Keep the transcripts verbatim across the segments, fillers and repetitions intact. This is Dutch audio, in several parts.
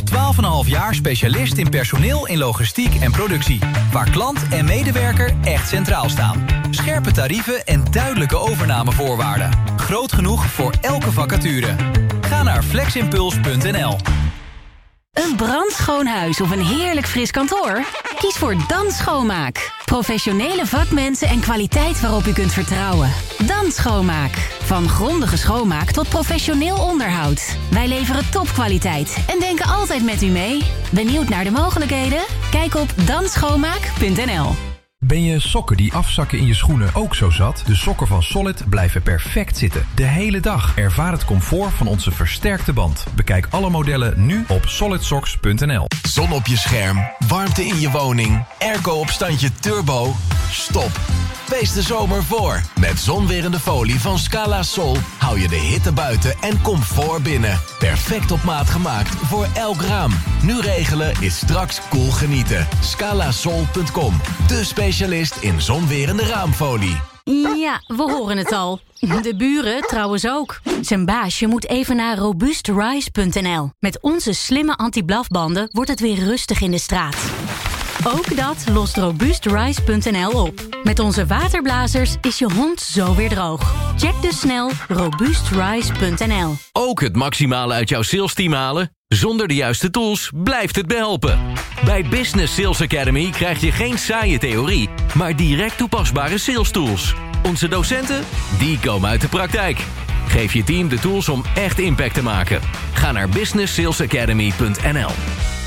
twaalf komma vijf jaar specialist in personeel in logistiek en productie. Waar klant en medewerker echt centraal staan. Scherpe tarieven en duidelijke overnamevoorwaarden. Groot genoeg voor elke vacature. Ga naar fleximpuls punt n l. Een brandschoon huis of een heerlijk fris kantoor? Kies voor Dan Schoonmaak. Professionele vakmensen en kwaliteit waarop u kunt vertrouwen. Dan Schoonmaak. Van grondige schoonmaak tot professioneel onderhoud. Wij leveren topkwaliteit en denken altijd met u mee. Benieuwd naar de mogelijkheden? Kijk op dan schoonmaak punt n l. Ben je sokken die afzakken in je schoenen ook zo zat? De sokken van Solid blijven perfect zitten. De hele dag. Ervaar het comfort van onze versterkte band. Bekijk alle modellen nu op solid socks punt n l. Zon op je scherm, warmte in je woning, airco op standje turbo. Stop. Wees de zomer voor. Met zonwerende folie van Scala Sol hou je de hitte buiten en comfort binnen. Perfect op maat gemaakt voor elk raam. Nu regelen is straks cool genieten. scala sol punt com. De specialist in zonwerende raamfolie. Ja, we horen het al. De buren trouwens ook. Zijn baasje moet even naar robuust rise punt n l. Met onze slimme anti-blafbanden wordt het weer rustig in de straat. Ook dat lost robuust rise punt n l op. Met onze waterblazers is je hond zo weer droog. Check dus snel robuust rise punt n l. Ook het maximale uit jouw sales team halen? Zonder de juiste tools blijft het behelpen. Bij Business Sales Academy krijg je geen saaie theorie, maar direct toepasbare sales tools. Onze docenten, die komen uit de praktijk. Geef je team de tools om echt impact te maken. Ga naar business sales academy punt n l.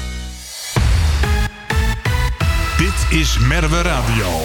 Dit is Merwe Radio.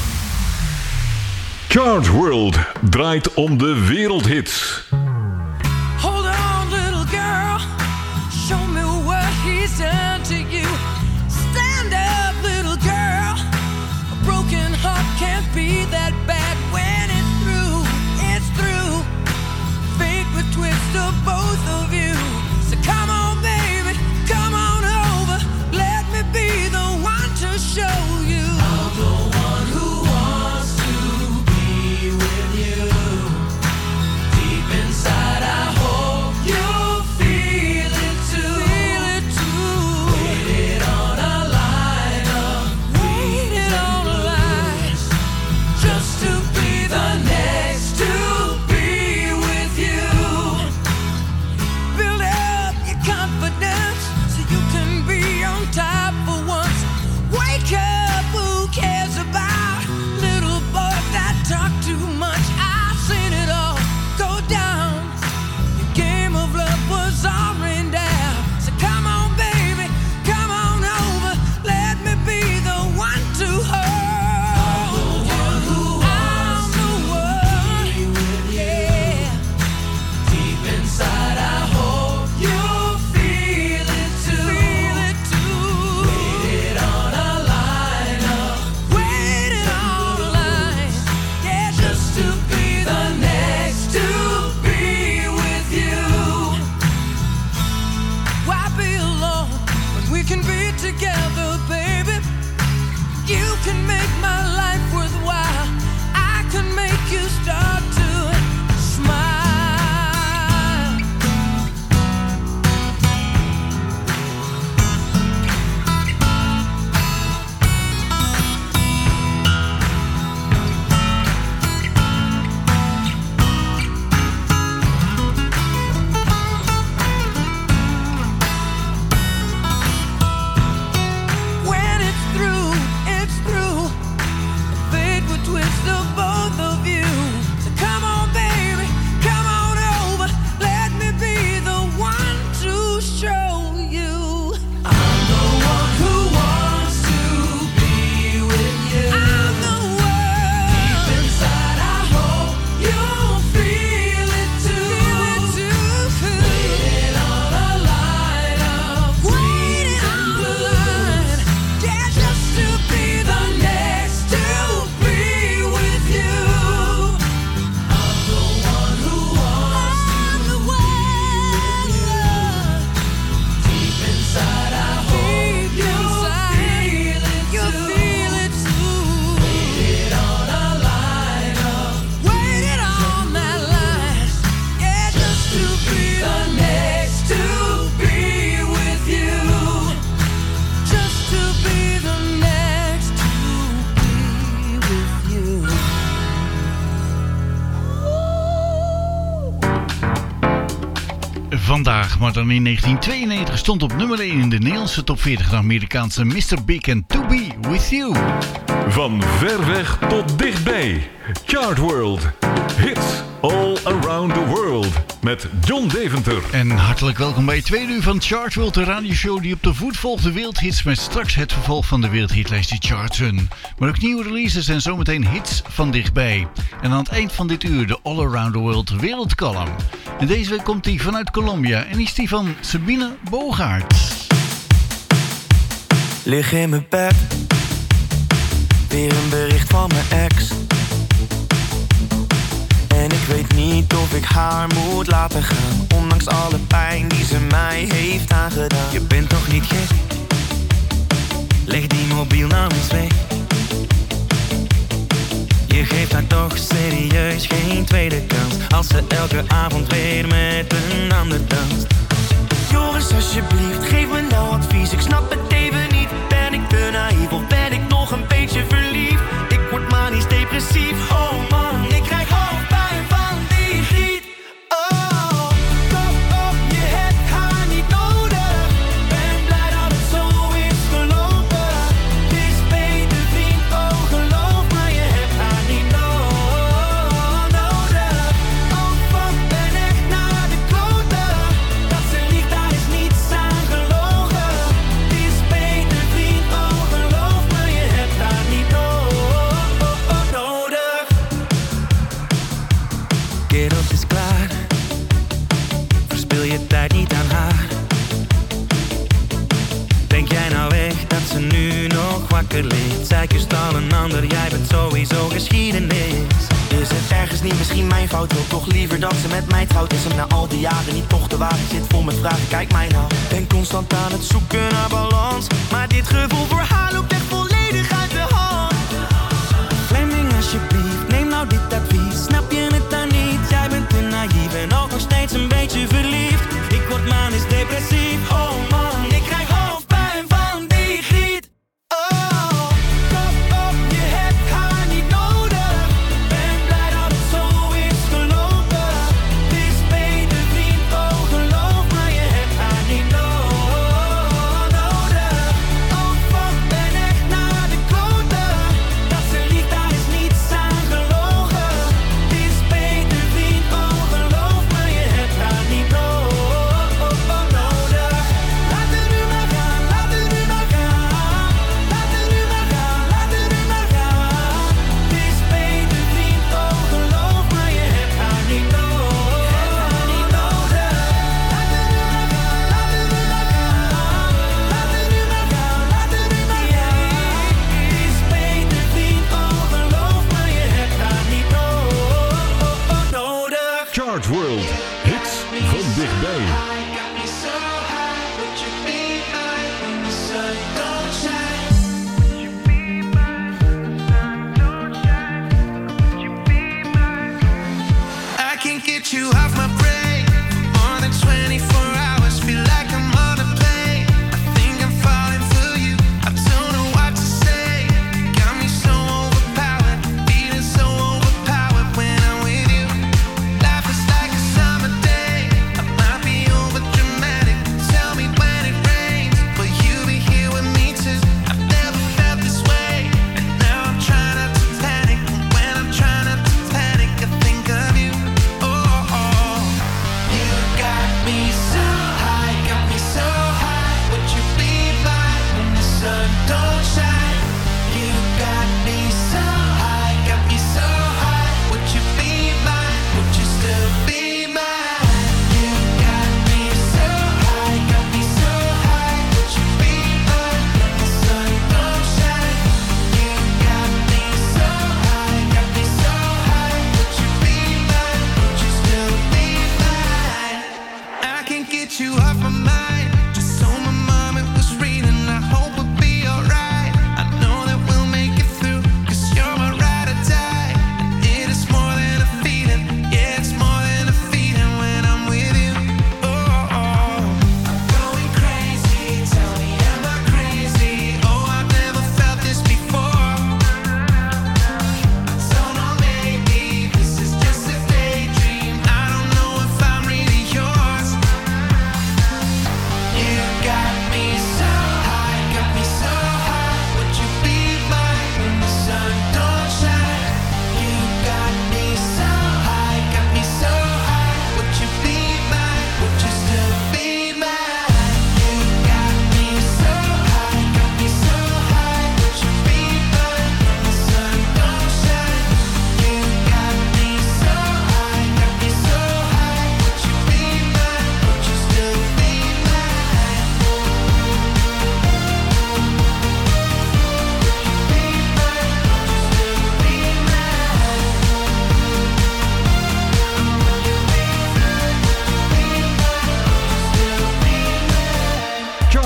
Chart World draait om de wereldhits. Hold on, little girl. Show me what he's done to you. Stand up, little girl. A broken heart can't be that bad when it's through. It's through. Fate would twist of both of you. So come on, baby, come on over. Let me be the one to show you. I'm the one who wants to be with you. Deep inside, I hope you feel it too. Feel it too. Waiting vandaag, maar dan in negentien tweeënnegentig stond op nummer één in de Nederlandse top veertig de Amerikaanse mister Big en To Be With You. Van ver weg tot dichtbij. Chart World. Hits all around the world. Met John Deventer. En hartelijk welkom bij het tweede uur van Chart World, de radioshow die op de voet volgt de wereldhits met straks het vervolg van de wereldhitlijst die charten. Maar ook nieuwe releases en zometeen hits van dichtbij. En aan het eind van dit uur de All Around the World wereldcolumn. En deze week komt hij vanuit Colombia en is die van Sabine Bogaert. Lig in mijn bed, weer een bericht van mijn ex. En ik weet niet of ik haar moet laten gaan, ondanks alle pijn die ze mij heeft aangedaan. Je bent toch niet gek? Leg die mobiel nou eens weg. Je geeft haar toch serieus geen tweede kans, als ze elke avond weer met een ander danst. Joris, alsjeblieft, geef me nou advies. Ik snap het even niet. Ben ik te naïef of ben ik nog een beetje verliefd? Ik word manisch depressief. Oh man, ik krijg hoofdpijn van die griet. Oh, kop op, je hebt haar niet nodig. Ben blij dat het zo is gelopen. Het is beter vriend, oh geloof me, je hebt haar niet no- nodig. Oh fuck, ben echt naar de kloten. Dat ze liegt, daar is niets aan gelogen. Het is beter vriend, oh geloof me, je hebt haar niet no- nodig. Kerels is klaar, verspil je tijd niet aan haar. Denk jij nou echt dat ze nu nog wakker ligt? Zij kust al een ander, jij bent sowieso geschiedenis. Is het ergens niet misschien mijn fout? Wil toch liever dat ze met mij trouwt? Is hem na al die jaren niet toch de waarheid? Zit vol met vragen, kijk mij nou. Ben constant aan het zoeken naar balans, maar dit gevoel voor haar loopt echt volledig uit de hand. Fleming, alsjeblieft, neem nou dit advies. Snap je het dan niet? Jij bent te naïef en ook nog steeds een beetje verliefd. Ik word manisch depressief. Oh man, ik krijg hoofdpijn van die griet. Oh, kop op, je hebt haar niet nodig. Ben blij dat het zo is gelopen. Het is beter vriend, oh geloof me, je hebt haar niet no- nodig. Oh fuck, ben echt naar de kloten. Dat ze liegt, daar is niets aan gelogen. Het is beter vriend, oh geloof me, je hebt haar niet no- nodig.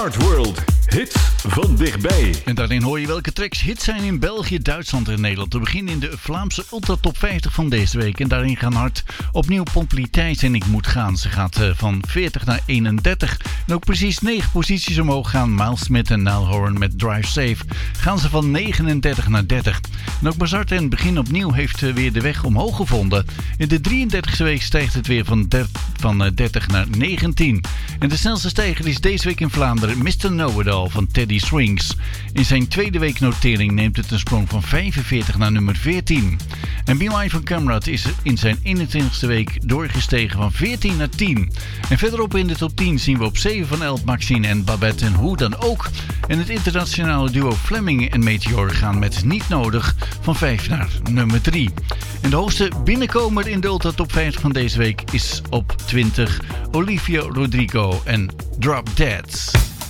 Chart World. Hits van dichtbij. En daarin hoor je welke tracks hits zijn in België, Duitsland en Nederland. We beginnen in de Vlaamse Ultra Top vijftig van deze week. En daarin gaan hard opnieuw Pompelie Thijs en Ik Moet Gaan. Ze gaat uh, van veertig naar eenendertig. En ook precies negen posities omhoog gaan Miles Smith en Niall Horan met Drive Safe. Gaan ze van negenendertig naar dertig. En ook Bazart en Begin Opnieuw heeft uh, weer de weg omhoog gevonden. In de drieëndertigste week stijgt het weer van, der, van uh, dertig naar negentien. En de snelste stijger is deze week in Vlaanderen mister Know-It-All van Teddy Swings. In zijn tweede week notering neemt het een sprong van vijfenveertig naar nummer veertien. En Be Mine van Camrad is in zijn eenentwintigste week doorgestegen van veertien naar tien. En verderop in de top tien zien we op zeven van Elf Maxine en Babette en Hoe Dan Ook. En het internationale duo Fleming en Meteor gaan met Niet Nodig van vijf naar nummer drie. En de hoogste binnenkomer in de Ultra Top vijftig van deze week is op twintig Olivia Rodrigo en Drop Dead.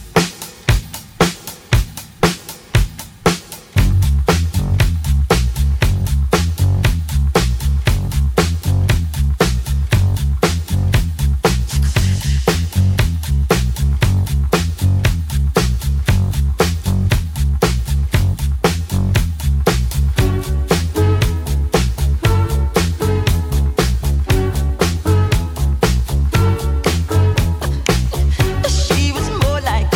She was more like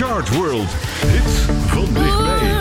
Chart World. Hits van dichtbij.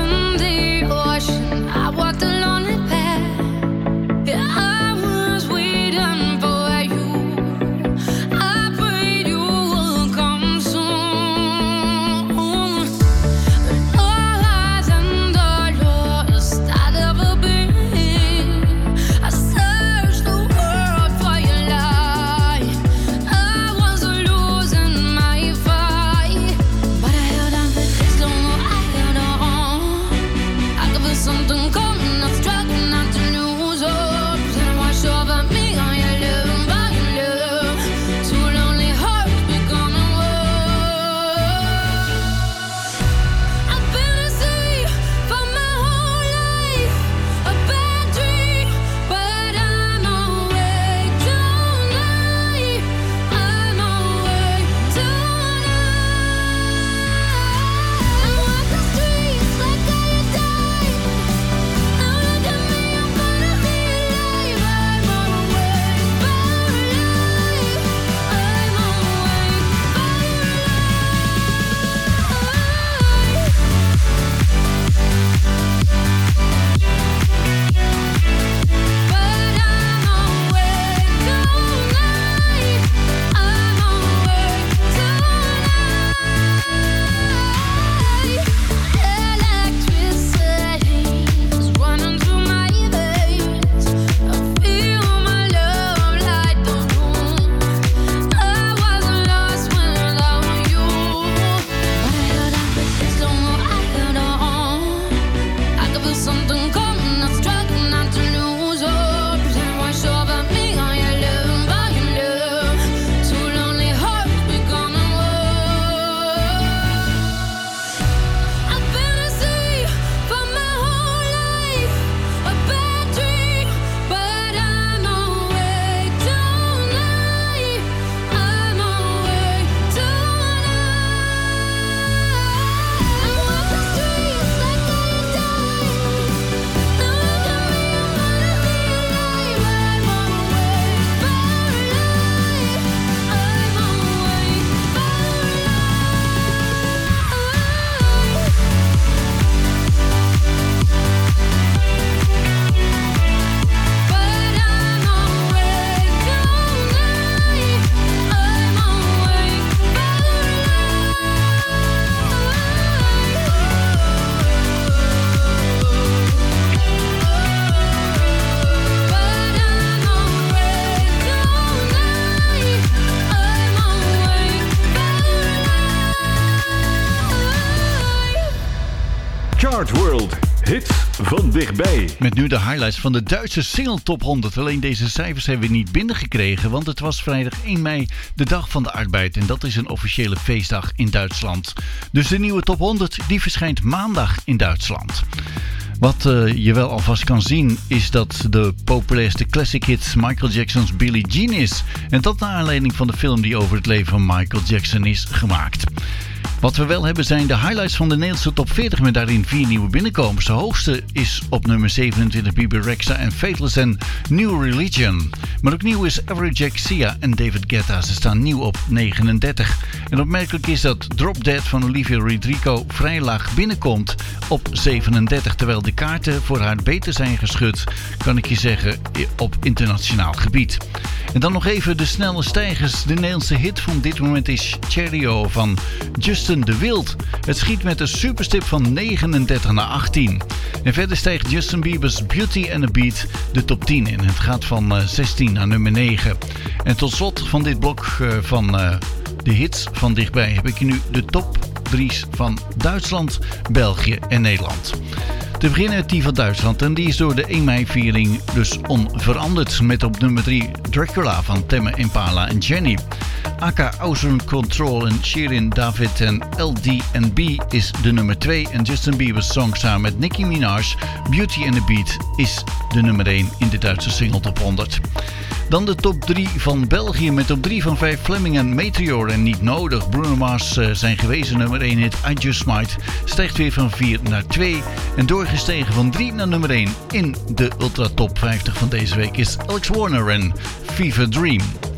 Chart World. Hits van dichtbij. Met nu de highlights van de Duitse single top honderd. Alleen deze cijfers hebben we niet binnengekregen, want het was vrijdag één mei, de dag van de arbeid. En dat is een officiële feestdag in Duitsland. Dus de nieuwe top honderd die verschijnt maandag in Duitsland. Wat uh, je wel alvast kan zien is dat de populairste classic hits Michael Jackson's Billie Jean is. En dat naar aanleiding van de film die over het leven van Michael Jackson is gemaakt. Wat we wel hebben zijn de highlights van de Nederlandse top veertig met daarin vier nieuwe binnenkomers. De hoogste is op nummer zevenentwintig Bebe Rexha en Faithless en New Religion. Maar ook nieuw is Everjack Sia en David Guetta. Ze staan nieuw op negenendertig. En opmerkelijk is dat Drop Dead van Olivia Rodrigo vrij laag binnenkomt op zevenendertig. Terwijl de kaarten voor haar beter zijn geschud, kan ik je zeggen, op internationaal gebied. En dan nog even de snelle stijgers. De Nederlandse hit van dit moment is Cheerio van Justin de Wild. Het schiet met een superstip van negenendertig naar achttien. En verder stijgt Justin Bieber's Beauty and the Beat de top tien in. Het gaat van uh, zestien naar nummer negen. En tot slot van dit blok uh, van uh, de hits van dichtbij heb ik je nu de top drie's van Duitsland, België en Nederland. Te beginnen met die van Duitsland en die is door de één mei-viering dus onveranderd. Met op nummer drie Dracula van Temme Impala en Jenny. Aka Außen Control en Shirin David en L D and B is de nummer twee. En Justin Bieber's song samen met Nicki Minaj, Beauty and the Beat, is de nummer één in de Duitse single top honderd. Dan de top drie van België met op drie van vijf Fleming en Meteor en Niet Nodig. Bruno Mars uh, zijn gewezen nummer één hit I Just Might stijgt weer van vier naar twee. En doorgestegen van drie naar nummer één in de Ultra Top vijftig van deze week is Alex Warner en Fever Dream.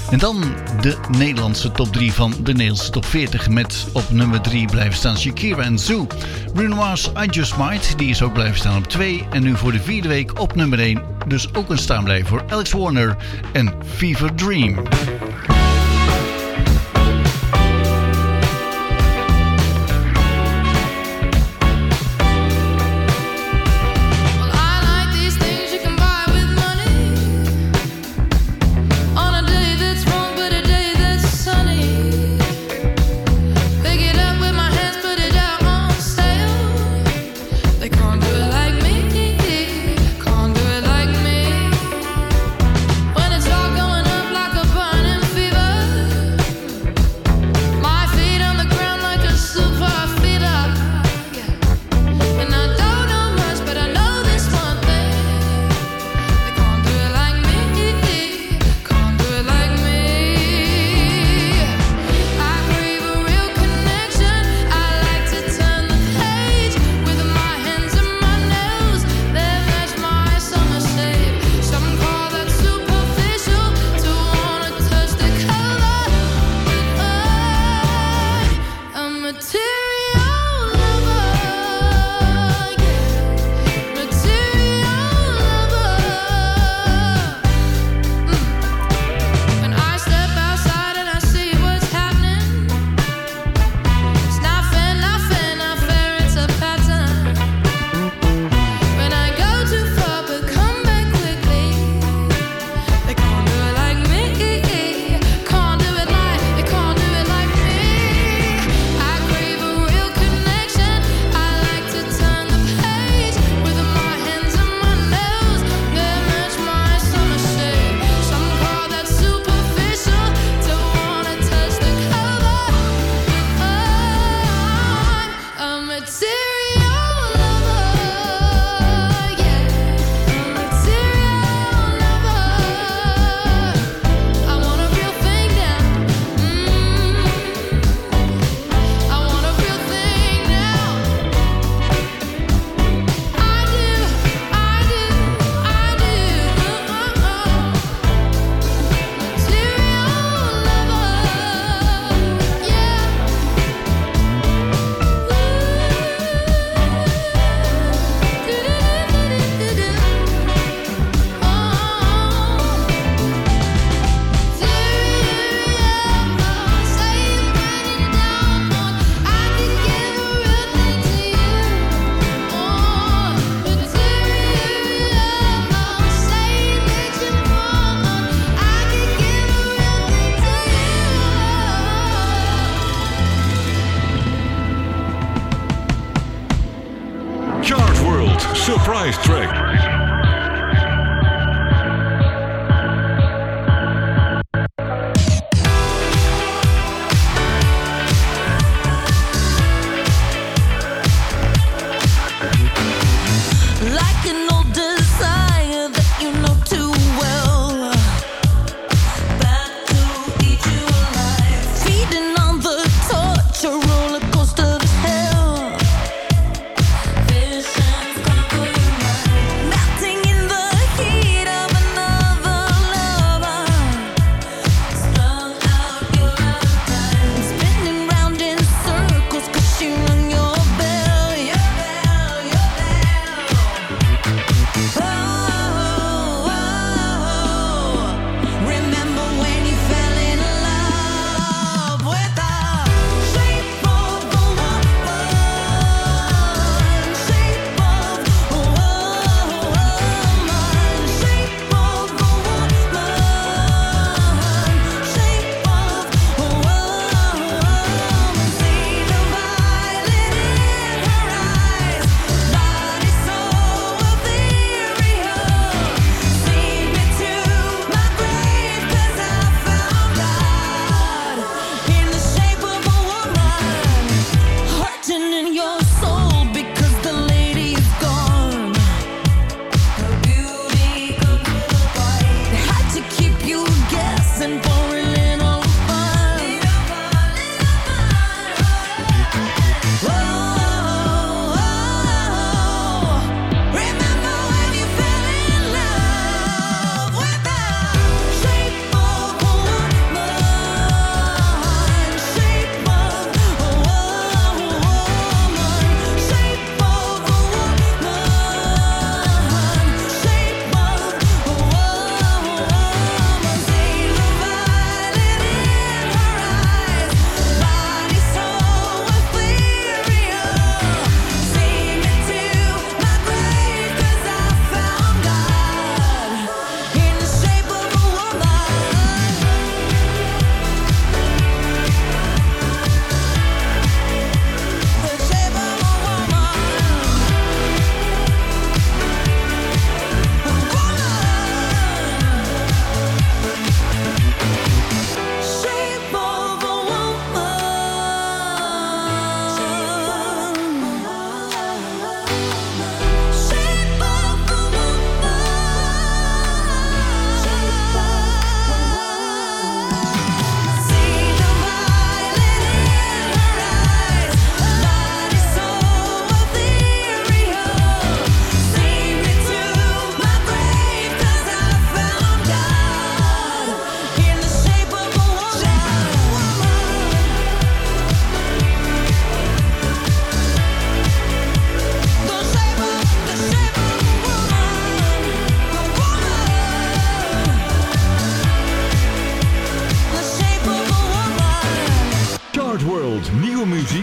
En dan de Nederlandse top drie van de Nederlandse top veertig. Met op nummer drie blijven staan Shakira en Zoo. Bruno Mars, I Just Might, die is ook blijven staan op twee. En nu voor de vierde week op nummer één. Dus ook een staanblijver voor Alex Warner en Fever Dream. Surprise track. Now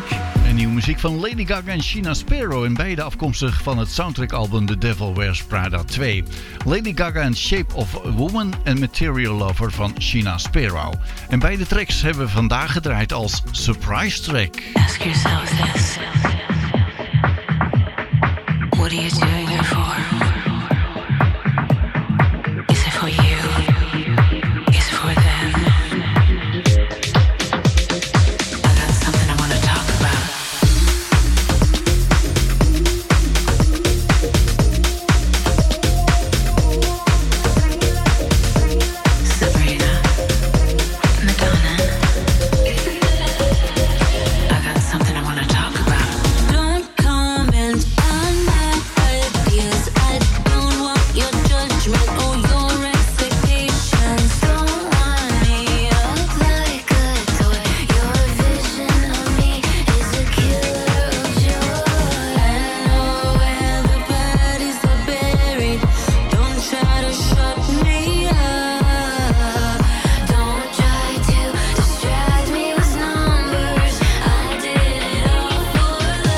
muziek. En nieuwe muziek van Lady Gaga en Sheena Sparrow. En beide afkomstig van het soundtrackalbum The Devil Wears Prada twee. Lady Gaga en Shape of a Woman en Material Lover van Sheena Sparrow. En beide tracks hebben we vandaag gedraaid als surprise track. Ask yourself this. What are you doing it for? Is it for you? Is it for them? I got something I want to talk about. Sabrina, Madonna. I got something I want to talk about. Don't comment on my ideas. I don't want your judgment or your expectations. Don't want me up like a toy. Your vision of me is a killer of joy. I know where the bodies are buried. Don't try to shut me up. Don't try to distract me with numbers. I did it all for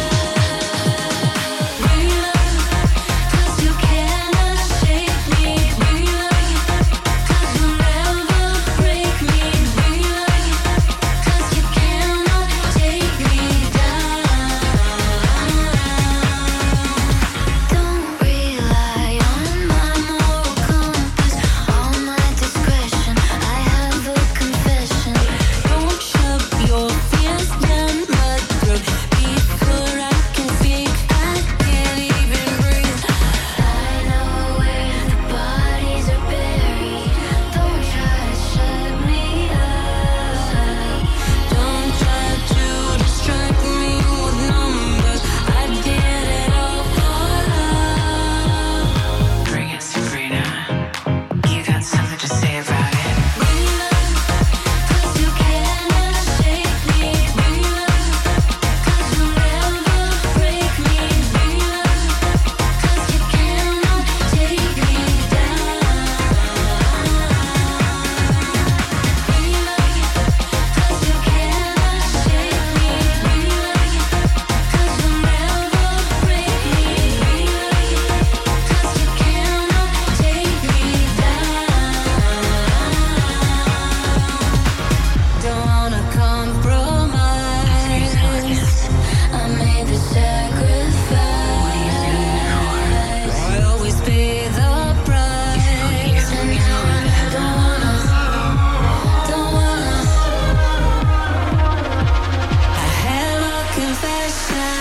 love. Realize, 'cause you cannot shake me. Realize, 'cause you'll never break me. Realize, 'cause you cannot take me down. Don't rely on my moral compass, all my discretion. I have a confession. Don't shove your fears down my throat. Before I can speak, I can't even breathe. I know where the bodies are buried. Don't try to shut me up. Don't try to distract me with numbers. I did it all for love. Bring it, Sabrina. You got something to say about it. Realize, 'cause you cannot shake me. Realize, 'cause you'll never break me. Realize, 'cause you cannot take me down. Realize, 'cause you cannot shake me. Realize, 'cause you'll never break me. Realize, 'cause you cannot take me down. Don't wanna compromise. I made the sacrifice. I always pay the price. And now I don't wanna, don't wanna. I have a confession.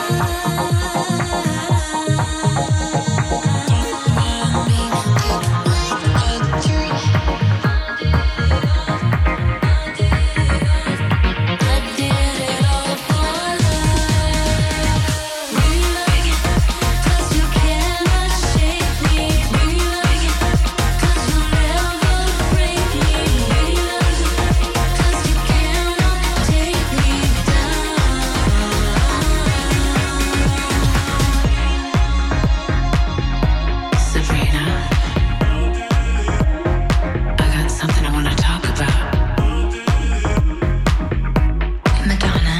I did it all for love. Realize, 'cause you cannot shake me. Realize, 'cause you'll never break me. Realize, 'cause you cannot take me down. Sabrina, I got something I want to talk about. Madonna,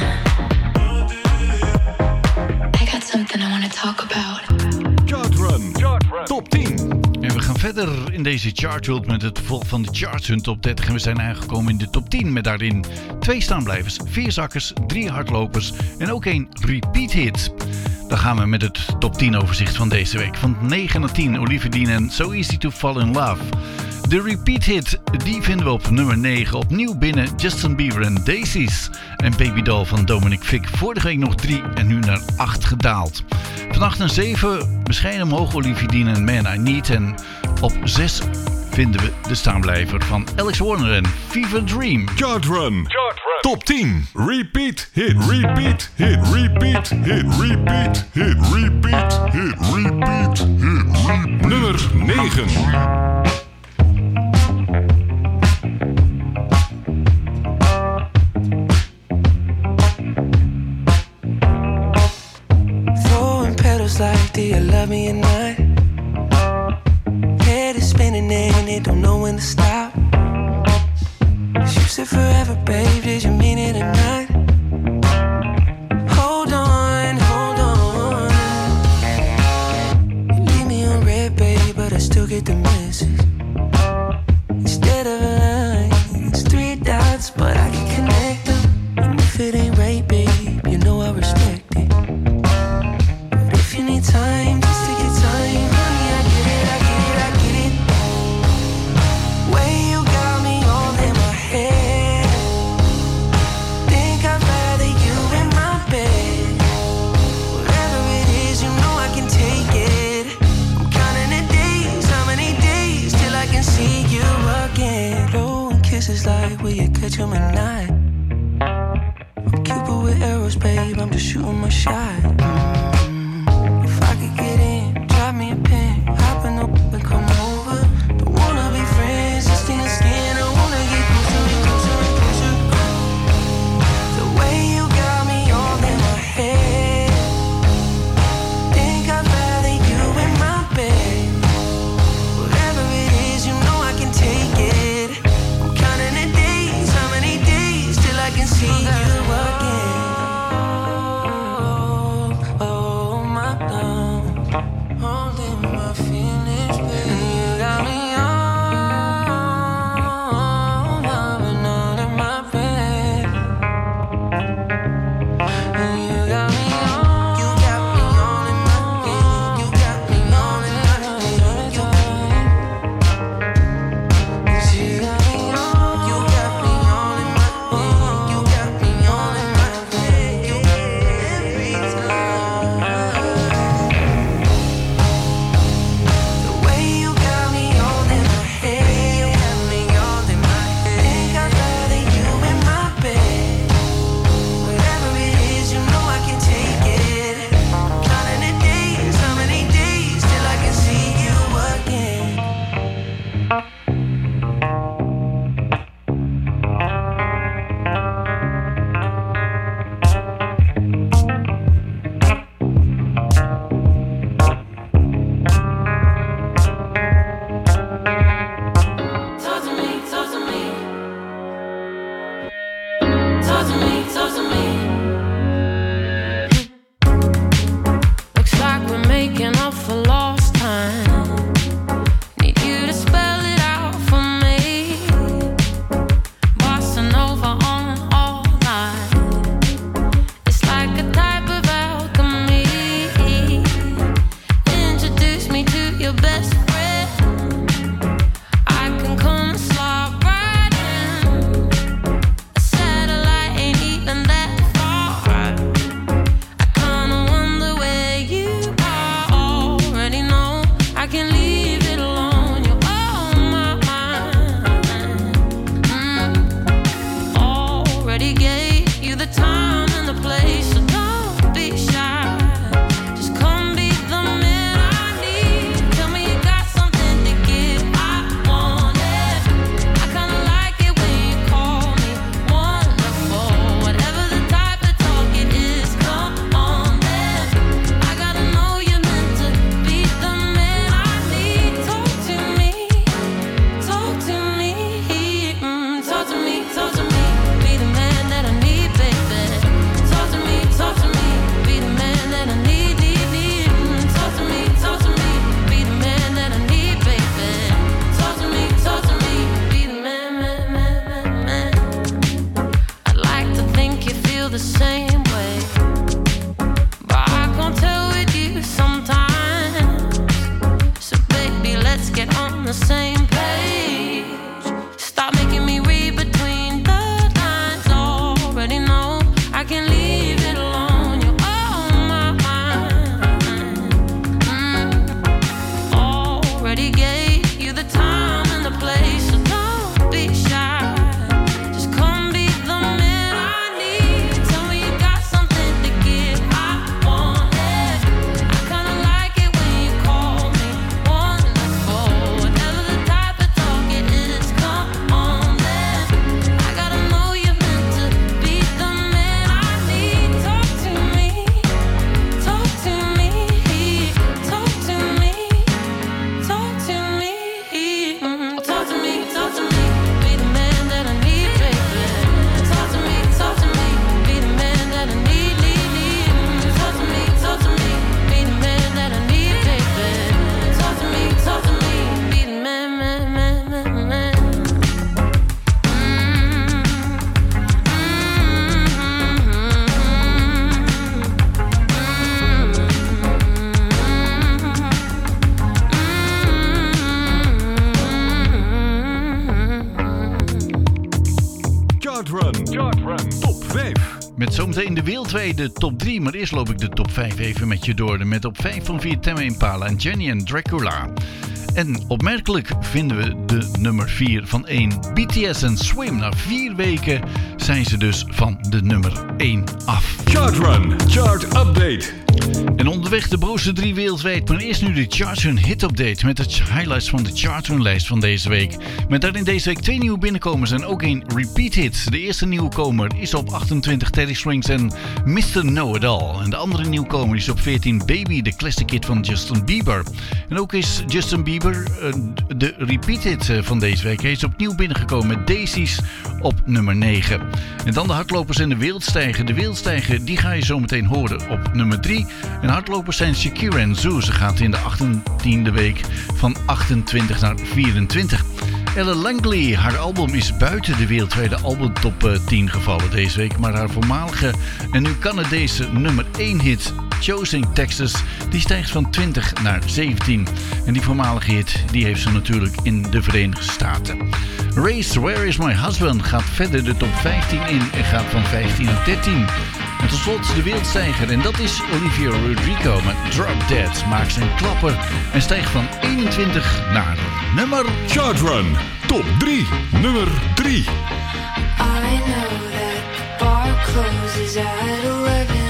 I got something I want to talk about. Chart Run. Top tien. En we gaan verder in deze chartworld met het vervolg van de Charts Hun Top dertig. En we zijn aangekomen in de top tien met daarin twee staanblijvers, vier zakkers, drie hardlopers en ook één repeat hit. Dan gaan we met het top tien overzicht van deze week. Van negen naar tien, Olivia Dean en So Easy to Fall in Love. De repeat hit, die vinden we op nummer negen. Opnieuw binnen Justin Bieber en Daisies. En Baby Doll van Dominic Fik. Vorige week nog drie en nu naar acht gedaald. Van acht naar zeven bescheiden omhoog Olivia Dean en Man I Need. En op zes vinden we de staanblijver van Alex Warner en Fever Dream. Chart Run. Top tien. Repeat hit. Repeat hit. Repeat hit. Repeat hit. Repeat hit. Repeat hit. Nummer negen. Throwing petals like, do you love me or not? Head is spinning and it don't know when to stop. You said forever, babe, did you mean it or not? more shot. Mm, if I could get in, drop me a pin, hop in the whip and come over. Don't wanna be friends, just in the skin. I wanna get closer, closer, closer. The way you got me all in my head. Think I'd rather you in my bed. Whatever it is, you know I can take it. I'm counting the days, how many days till I can see you again. Oh, oh my love, holding my feelings, baby. And you got me all loving all in my bed. And you got me all, you got me all in my bed. You got me all in my bed. You got me all, you got me all in my bed. You got me all in my bed. You got me every time. The way you got me all in my head, you got me all in my head. Think I'd rather you in my bed. Whatever it is, you know I can take it. Counting the days, how many days till I can see you again. Talk to me, talk to me. Talk to me, talk to me. Looks like we're making up for lost time. Need you to spell it out for me. Bossa Nova on all night. It's like a type of alchemy. Introduce me to your best friend. I can come slide right in. A satellite ain't even that far. I kinda wonder where you are. Already know I can leave it alone. You're on my mind. Mm. Already gave you the time and the place, so don't be shy. Just come be the man I need. Tell me you got something to give. I want it. I kinda like it when you call me wonderful. Whatever the type of talk it is, come on then. I gotta know you're meant to be the man I need. Talk to me, talk to me, mm, talk to me, talk to me. Be the man that I need, baby. Talk to me, talk to me. Be the man that I need, need, need. Mm, talk to me, talk to me. Be the man that I need, baby. Talk to me, talk to me. Be the man, man, man, man, man. I'd like to think you feel the same way, but I can't tell with you sometimes. So baby, let's get on the same page. Stop making me read between the lines. Already know I can leave it alone. You're on my mind. Mm. Already gave you the time and the place, so don't be shy. Just come be the man I need. Tell me you got something to give. I want it. I kinda like it when you call me wonderful. Whatever the type of talk it is, come on then. I gotta know you're meant to be the man I need. Talk to me, talk to me, talk to me, talk to me, mm, talk to me, talk to me. Be the man that I need, baby. Talk to me, talk to me. Be the man that I need, need, need. Mm, talk to me, talk to me. Be the man that I need, baby. Talk to me, talk to me. Be the man, man, man, man, man. Chart Run. Chart Run. Top vijf. Met zometeen de wereldwijde top drie, maar eerst loop ik de top vijf even met je door. Met op vijf van vier Tame Impala en Jenny en Dracula. En opmerkelijk vinden we de nummer vier van één. B T S en Swim. Na vier weken zijn ze dus van de nummer één af. Chartrun, chart update. En onderweg de bovenste drie wereldwijd. Maar eerst nu de Chartrun hit update met de highlights van de Chartrun lijst van deze week. Met daarin deze week twee nieuwe binnenkomers en ook een repeat hit. De eerste nieuwkomer is op achtentwintig Teddy Swims en mister Know It All. En de andere nieuwkomer is op veertien Baby, de classic hit van Justin Bieber. En ook is Justin Bieber uh, de repeat hit uh, van deze week. Hij is opnieuw binnengekomen met Daisies op nummer negen. En dan de hardlopers en de wereldstijger. De wereldstijger die ga je zo meteen horen op nummer drie. En hardlopers zijn Shakira en Zoo. Ze gaat in de achttiende week van achtentwintig naar vierentwintig. Ella Langley, haar album is buiten de wereldwijde albumtop tien gevallen deze week. Maar haar voormalige en nu Canadese nummer één hit Choosing Texas, die stijgt van twintig naar zeventien. En die voormalige hit, die heeft ze natuurlijk in de Verenigde Staten. Race, Where Is My Husband gaat verder de top vijftien in en gaat van vijftien naar dertien. En tot slot de wereldstijger en dat is Olivia Rodrigo met Drop Dead. Maakt zijn klapper en stijgt van eenentwintig naar nummer... Chartrun, top drie, nummer drie. I know that the bar closes at eleven.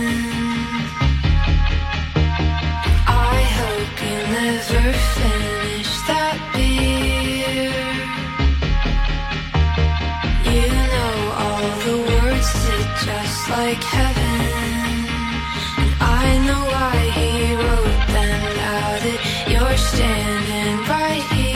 I hope you never finish that beer. You know all the words to Just Like Heaven. And I know why he wrote them now that you're standing right here.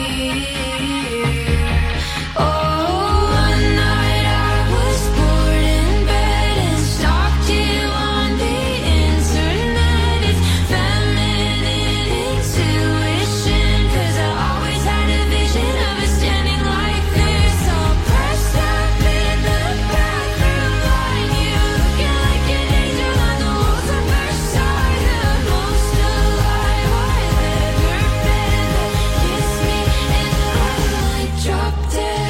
Oh, one night I was bored in bed and stalked you on the internet. It's feminine intuition, 'cause I always had a vision of us standing like this, all pressed up in the bathroom line. You looking like an angel on the walls of Versailles, the most alive I've ever been. Kiss me and I might drop dead.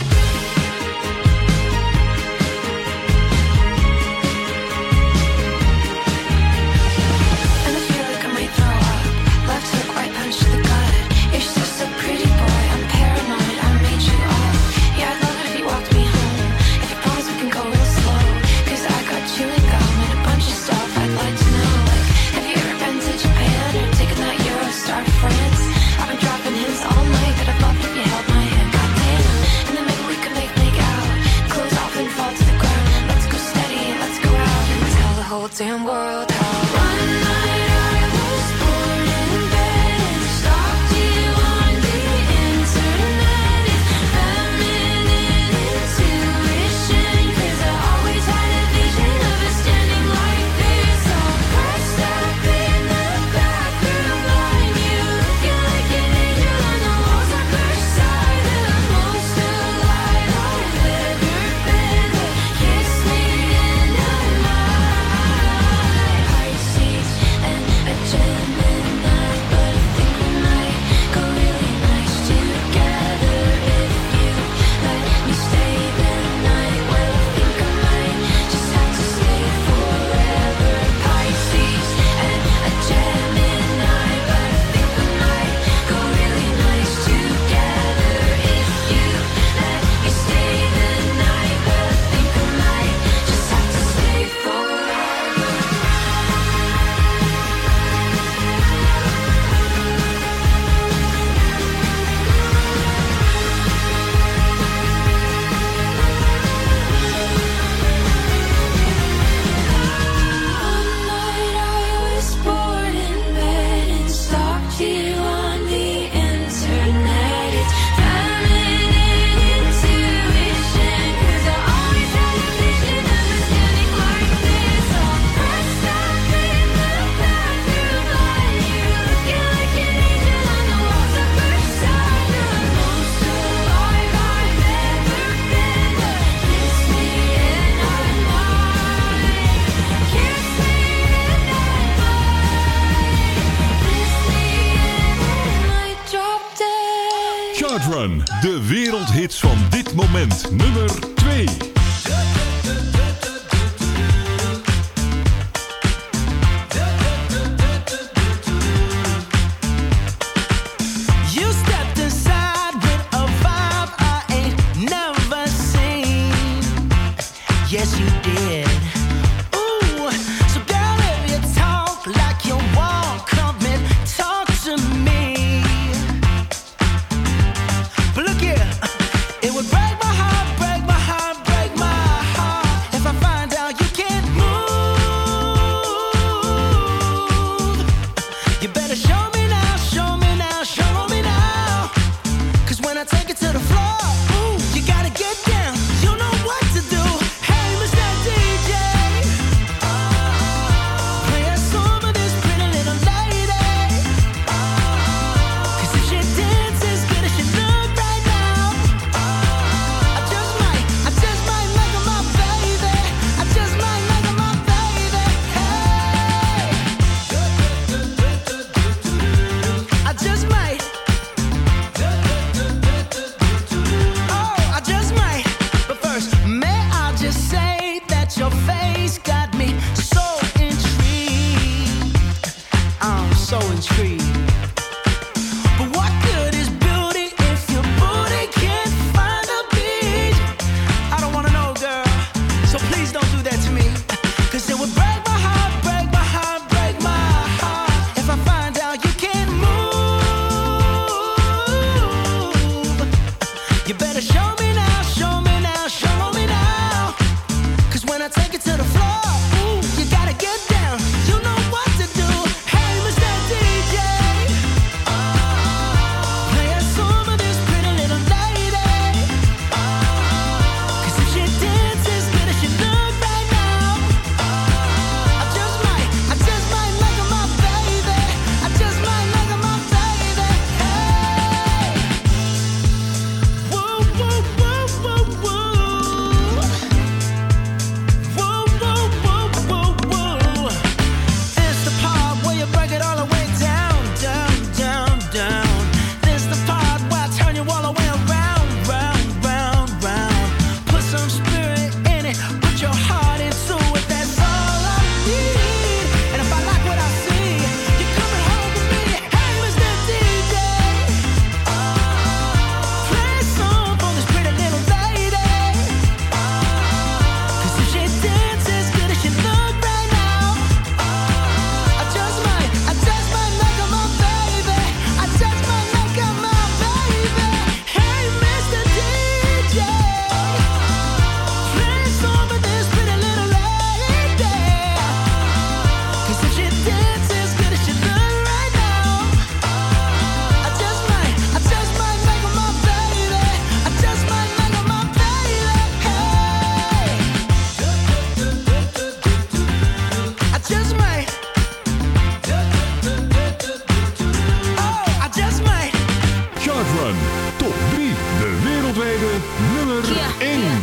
And I feel like I might throw up. Left hook, right punch to the gut. You're just a pretty boy. I'm paranoid. I made you up. Yeah, I'd love it if you walked me home. If you promise we can go real slow, 'cause I got chewing gum and a bunch of stuff I'd like to know. Like, have you ever been to Japan or taken that Eurostar to France? I've been dropping hints all night that I'd love it if you held my hand. Goddamn. And then maybe we could make make out. Clothes off and fall to the ground. Let's go steady and let's go out and tell the whole damn world how one night I was bored in bed and stalked you on the internet. It's feminine intuition, 'cause I always had a vision of us standing like this, all pressed up in the bathroom line. You looking like an angel on the walls of Versailles, the most alive I've ever been. Kiss me and I might. Pisces and a Gemini, but I think we might go really nice together if you let me stay the night. Well, I think I might just have to stay forever. Pisces and a Gemini, but I think we might go really nice together if you let me stay the night. Well, I think I might just have to stay forever. One night I was bored in bed and stalked you on the internet. It's feminine intuition, 'cause I always had a vision of us standing like this, all pressed up in the bathroom line. You looking like an angel on the walls of Versailles, the most alive I've ever been. Kiss me and I might. Kiss me and I might. Kiss me and I might drop dead. Chartrun, de wereldhits van dit moment, nummer twee. tree. But what good is beauty if your booty can't find a beat? I don't wanna know, girl, so please don't do that to me. Cause it would break my heart, break my heart, break my heart if I find out you can't move. You better show me now, show me now, show me now. Cause when I take it to the floor, ooh, you gotta get down. You know what to do. Hey, Mister D J, play a song for this pretty little lady. Cause if she dances good as she look right now, I just might, I just might make her my baby. I just might make her my baby. Hey, woo, woo, woo, woo, woo. Woo, woo, woo, woo, woo. It's the part where you break it all the way down, down, down, down. This the part where I turn you all the way around, round, round, round. Put some spirit in it, put your heart into it. That's all I need. And if I like what I see, you're coming home with me. Hey, Mister D J, play a song for this pretty little lady. Cause if she dances good as she look right now, I just might, I just might make her my baby. I just might make her my baby. Hey, Mister D J, play a song for this pretty little lady. Cause if she dances good as she look right now, I just might, I just might make her my baby. I just might make her my baby. Hey, I just might. Oh, I just might. Chart Run Top drie. De wereldwijde nummer één.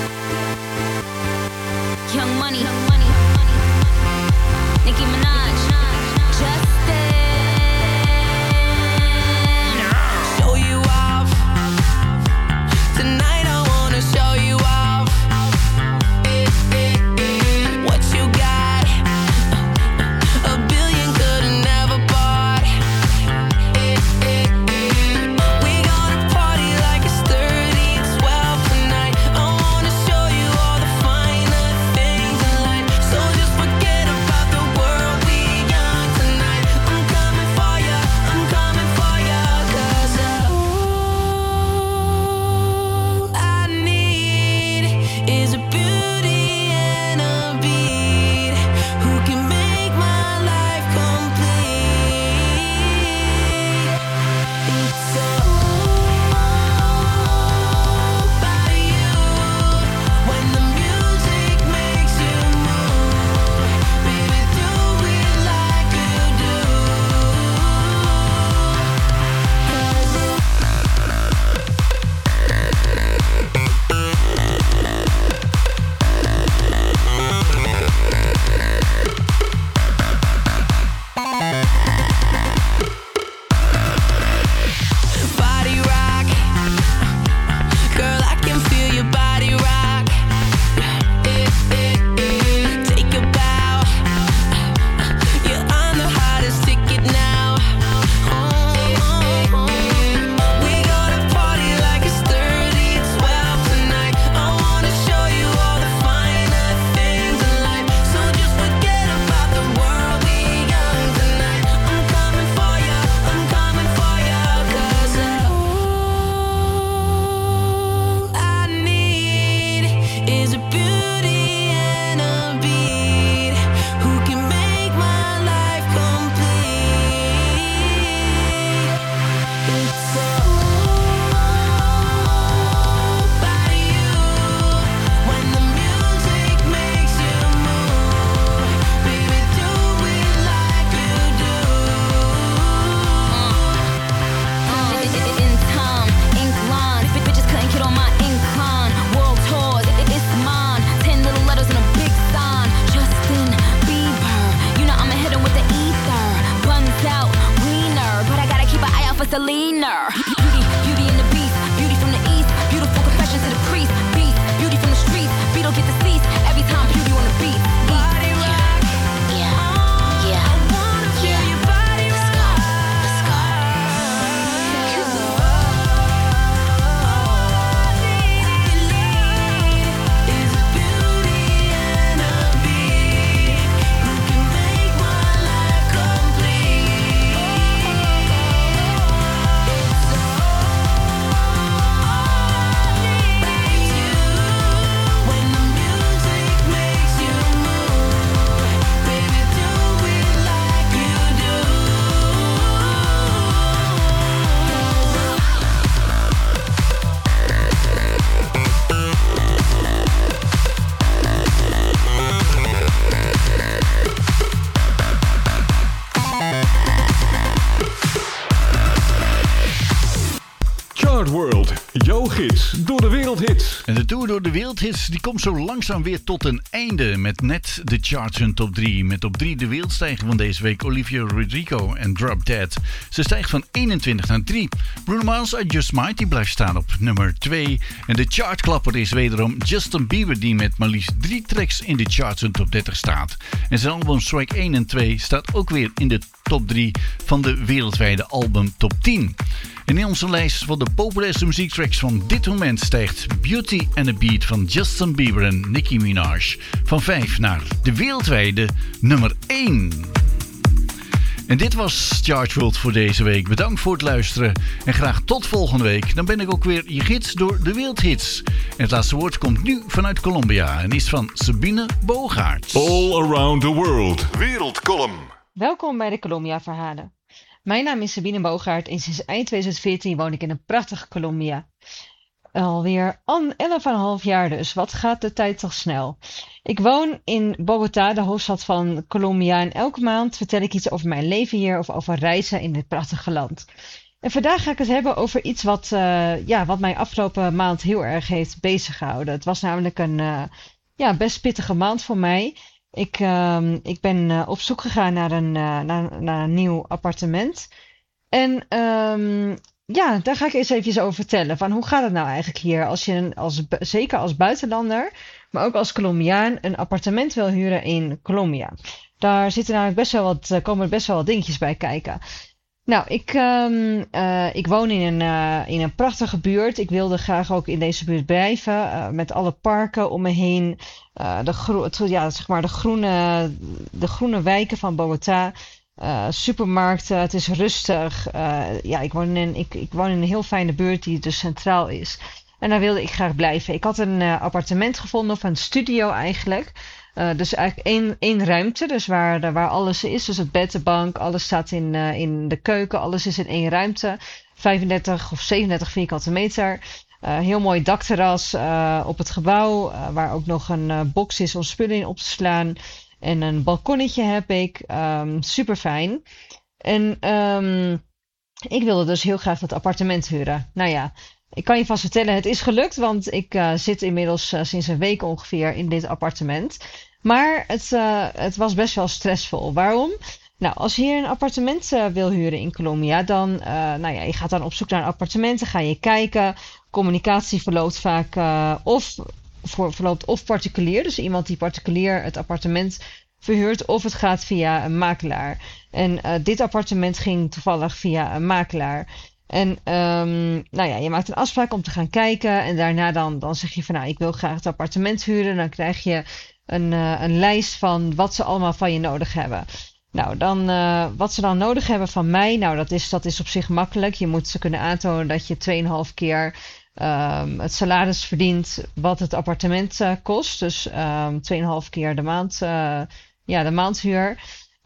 Young Money, Young Money, Nicki Minaj, Justin. Show you off. Tonight I wanna show you off. Eh, eh, eh. What you got? A billion could've never bought. Eh, eh, eh. We gonna party like it's thirty twelve tonight. I wanna show you all the finer things in life. So just forget about the world, we young tonight. I'm coming for ya, I'm coming for ya. Cause all I need is a beauty and a beat who can make my life complete. It's all about you. When the music makes you move, baby, do it like you do. Body rock, girl, I can feel your body rock. Eh, eh, eh. Take a bow. You're on the hottest ticket now. Oh, oh, oh. We gonna party like it's thirty twelve tonight. I wanna show you all the finer things in life. So just forget about the world, we young tonight. I'm coming for ya, I'm coming for ya. Cause all I need is a beauty and a beat who can make my life complete. It's all about you. When the music makes you move, baby, do it like you do. In time, ink line. Bitches couldn't get on my incline. World tours, it- it's mine. Ten little letters and a big sign. Justin Bieber, you know I'ma hit him with the ether. Buns out, wiener, but I gotta keep an eye out for Selena. Beauty, beauty in the beast, beauty from the east. Beautiful confessions to the priest. Beast, beauty from the streets. Beat don't get deceased every time beauty on the beat. Body rock. Yeah, yeah. I wanna feel your body rock. Chartworld, jouw gids door de wereldhits. En de tour door de wereldhits die komt zo langzaam weer tot een einde. Met net de charts hun top drie. Met op drie de wereldstijger van deze week Olivia Rodrigo en Drop Dead. Ze stijgt van eenentwintig naar drie. Bruno Mars I Just Might die blijft staan op nummer twee. En de chartklapper is wederom Justin Bieber die met maar liefst drie tracks in de charts hun top dertig staat. En zijn album Strike één en twee staat ook weer in de top drie van de wereldwijde album top tien. En in onze lijst van de populairste muziektracks van dit moment stijgt Beauty and a Beat van Justin Bieber en Nicki Minaj van vijf naar de wereldwijde nummer één. En dit was Chartworld voor deze week. Bedankt voor het luisteren en graag tot volgende week. Dan ben ik ook weer je gids door de wereldhits. En het laatste woord komt nu vanuit Colombia en is van Sabine Bogaerts. All around the world. Wereldcolumn. Welkom bij de Colombia Verhalen. Mijn naam is Sabine Bogaert en sinds eind tweeduizend veertien woon ik in een prachtige Colombia. Alweer elf en een half jaar dus. Wat gaat de tijd toch snel? Ik woon in Bogota, de hoofdstad van Colombia. En elke maand vertel ik iets over mijn leven hier of over reizen in dit prachtige land. En vandaag ga ik het hebben over iets wat, uh, ja, wat mij afgelopen maand heel erg heeft bezig gehouden. Het was namelijk een uh, ja, best pittige maand voor mij. Ik, uh, ik ben uh, op zoek gegaan naar een, uh, naar, naar een nieuw appartement. En um, ja, daar ga ik eens even over vertellen. Van hoe gaat het nou eigenlijk hier als je als, zeker als buitenlander, maar ook als Colombiaan, een appartement wil huren in Colombia. Daar zitten namelijk best wel wat, komen er best wel wat dingetjes bij kijken. Nou, ik, um, uh, ik woon in een, uh, in een prachtige buurt. Ik wilde graag ook in deze buurt blijven. Uh, met alle parken om me heen. Uh, de, gro- het, ja, zeg maar de, groene, de groene wijken van Bogota. Uh, supermarkten, het is rustig. Uh, ja, ik woon, in, ik, ik woon in een heel fijne buurt die dus centraal is. En daar wilde ik graag blijven. Ik had een uh, appartement gevonden, of een studio eigenlijk. Uh, dus eigenlijk één, één ruimte, dus waar, waar alles is. Dus het bed, de bank, alles staat in, uh, in de keuken. Alles is in één ruimte. vijfendertig of zevenendertig vierkante meter. Uh, heel mooi dakterras uh, op het gebouw. Uh, waar ook nog een uh, box is om spullen in op te slaan. En een balkonnetje heb ik. Um, super fijn. En um, ik wilde dus heel graag dat appartement huren. Nou ja, ik kan je vast vertellen, het is gelukt. Want ik uh, zit inmiddels uh, sinds een week ongeveer in dit appartement. Maar het, uh, het was best wel stressvol. Waarom? Nou, als je hier een appartement uh, wil huren in Colombia, dan, uh, nou ja, je gaat dan op zoek naar een appartement. Dan ga je kijken. Communicatie verloopt vaak uh, of... Voor, verloopt of particulier, dus iemand die particulier het appartement verhuurt, of het gaat via een makelaar. En uh, dit appartement ging toevallig via een makelaar. En um, nou ja, je maakt een afspraak om te gaan kijken en daarna dan, dan zeg je van nou, ik wil graag het appartement huren. Dan krijg je een, uh, een lijst van wat ze allemaal van je nodig hebben. Nou, dan uh, wat ze dan nodig hebben van mij, nou dat is, dat is op zich makkelijk. Je moet ze kunnen aantonen dat je twee komma vijf keer Um, het salaris verdient wat het appartement uh, kost. Dus um, twee komma vijf keer de maand, uh, ja, de maandhuur.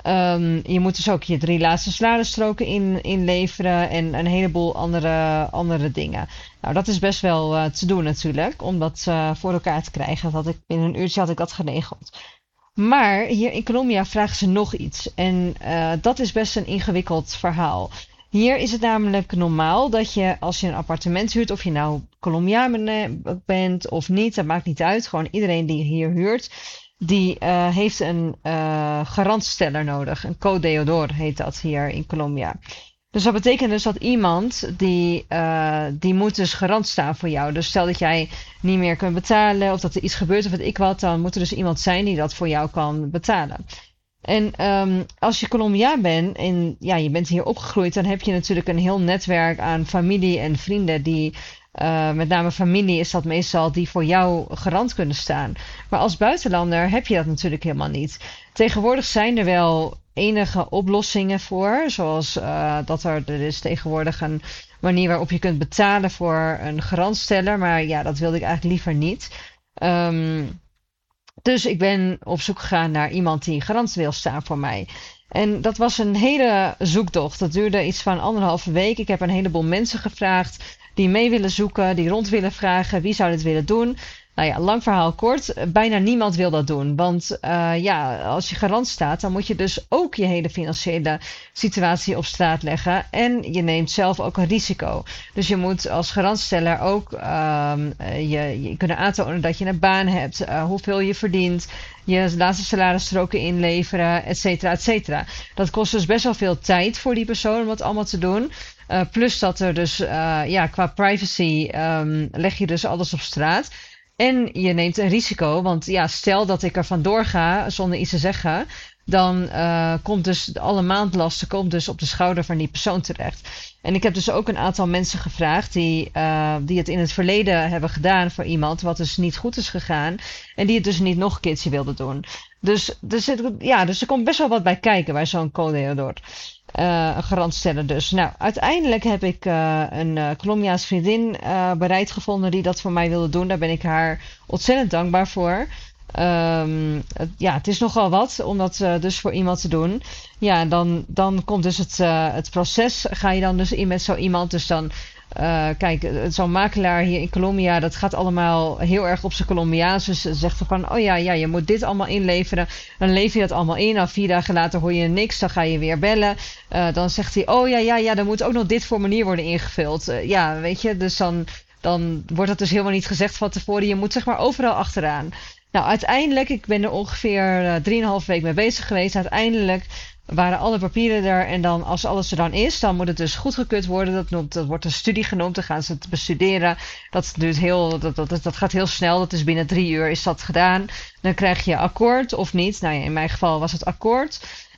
Um, je moet dus ook je drie laatste salarisstroken in, inleveren en een heleboel andere, andere dingen. Nou, dat is best wel uh, te doen natuurlijk, om dat uh, voor elkaar te krijgen. Dat ik, in een uurtje had ik dat geregeld. Maar hier in Colombia vragen ze nog iets. En uh, dat is best een ingewikkeld verhaal. Hier is het namelijk normaal dat je als je een appartement huurt, of je nou Colombiaan bent of niet, dat maakt niet uit. Gewoon iedereen die hier huurt, die uh, heeft een uh, garantsteller nodig. Een co-deudor heet dat hier in Colombia. Dus dat betekent dus dat iemand die, uh, die moet dus garant staan voor jou. Dus stel dat jij niet meer kunt betalen of dat er iets gebeurt of weet ik wat, dan moet er dus iemand zijn die dat voor jou kan betalen. En um, als je Colombiaan bent en ja, je bent hier opgegroeid, dan heb je natuurlijk een heel netwerk aan familie en vrienden die, uh, met name familie is dat meestal, die voor jou garant kunnen staan. Maar als buitenlander heb je dat natuurlijk helemaal niet. Tegenwoordig zijn er wel enige oplossingen voor, zoals uh, dat er, er is tegenwoordig een manier waarop je kunt betalen voor een garantsteller, maar ja, dat wilde ik eigenlijk liever niet. Um, Dus ik ben op zoek gegaan naar iemand die garant wil staan voor mij. En dat was een hele zoektocht. Dat duurde iets van anderhalve week. Ik heb een heleboel mensen gevraagd die mee willen zoeken, die rond willen vragen. Wie zou dit willen doen? Nou ja, lang verhaal kort. Bijna niemand wil dat doen. Want uh, ja, als je garant staat, dan moet je dus ook je hele financiële situatie op straat leggen. En je neemt zelf ook een risico. Dus je moet als garantsteller ook uh, je, je kunnen aantonen dat je een baan hebt, uh, hoeveel je verdient, je laatste salarisstroken inleveren, et cetera, et cetera. Dat kost dus best wel veel tijd voor die persoon om dat allemaal te doen. Uh, plus dat er dus, uh, ja, qua privacy um, leg je dus alles op straat. En je neemt een risico, want ja, stel dat ik er vandoor ga zonder iets te zeggen, dan uh, komt dus alle maandlasten komt dus op de schouder van die persoon terecht. En ik heb dus ook een aantal mensen gevraagd die, uh, die het in het verleden hebben gedaan voor iemand wat dus niet goed is gegaan en die het dus niet nog een keertje wilden doen. Dus, dus, ja, dus er komt best wel wat bij kijken bij zo'n co-deodor. Uh, een garantsteller dus. Nou, uiteindelijk heb ik uh, een uh, Colombiaanse vriendin uh, bereid gevonden die dat voor mij wilde doen. Daar ben ik haar ontzettend dankbaar voor. Um, het, ja, het is nogal wat om dat uh, dus voor iemand te doen. Ja, dan, dan komt dus het, uh, het proces. Ga je dan dus in met zo iemand. Dus dan, uh, kijk, zo'n makelaar hier in Colombia, dat gaat allemaal heel erg op zijn Colombiaans. Dus ze zegt van, oh ja, ja, je moet dit allemaal inleveren. Dan lever je dat allemaal in. Nou, vier dagen later hoor je niks. Dan ga je weer bellen. Uh, dan zegt hij, oh ja, ja, ja, dan moet ook nog dit formulier worden ingevuld. Uh, ja, weet je, dus dan, dan wordt dat dus helemaal niet gezegd van tevoren. Je moet zeg maar overal achteraan. Nou, uiteindelijk, ik ben er ongeveer uh, drieënhalf week mee bezig geweest. Uiteindelijk waren alle papieren er en dan als alles er dan is, dan moet het dus goedgekeurd worden. Dat, noemt, dat wordt een studie genoemd, dan gaan ze het bestuderen. Dat, duurt heel, dat, dat, dat gaat heel snel, dat is binnen drie uur is dat gedaan. Dan krijg je akkoord of niet. Nou ja, in mijn geval was het akkoord.